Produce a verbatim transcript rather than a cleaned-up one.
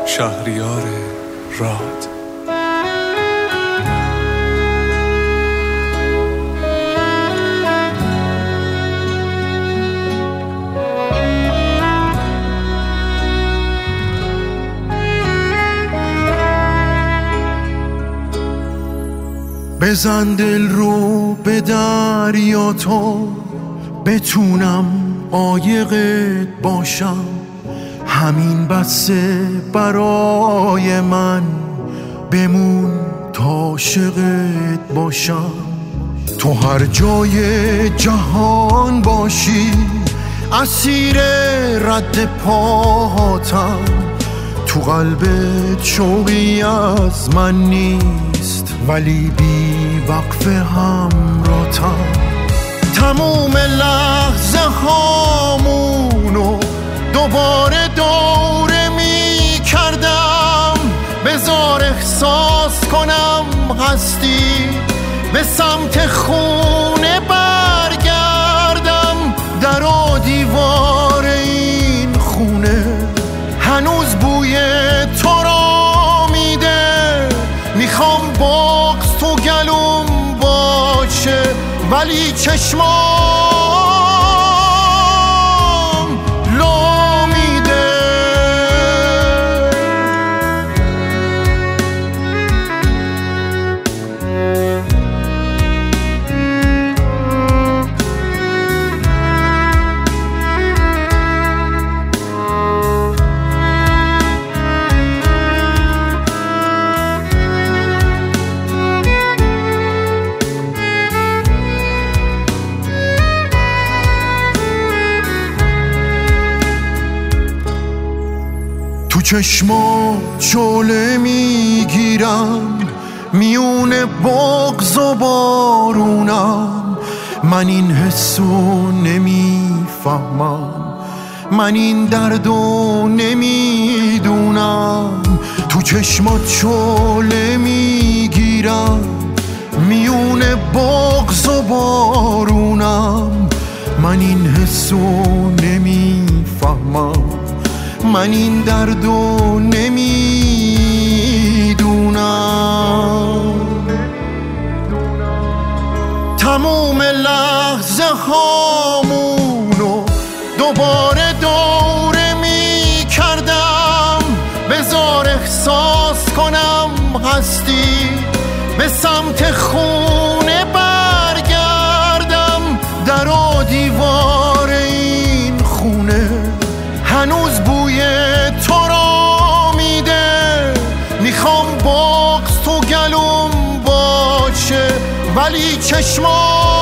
شهریار راد. بزن دل رو به دریا تو بتونم عایقت باشم، همین بسه برای من، بمون تا عاشقت باشم. تو هر جای جهان باشی اسیر رد پاهاتم، تو قلبت شوقی از من نیست ولی بی وقف همراهتم. تموم لحظه هامونو دوباره دوره می کردم، بذار احساس کنم هستی، به سمت خونه برگردم. در و دیوار این خونه هنوز بوی تو را میده، میخوام بغض تو گلوم باشه ولی چشمام لو میده. تو چشما شعله میگیرم میون بغض و بارونم، من این حسو نمیفهمم، من این دردو نمیدونم. تو چشمات شعله میگیرم میون بغض و بارونم، من این حسو نمیفهمم، من این دردو نمیدونم. تموم لحظه هامونو دوباره دوره می کردم، بذار احساس کنم هستی، به سمت خونه برگردم. در و دیوار این خونه هنوز بوی تو را میده، میخوام بغض تو گلوم باشه ولی چشما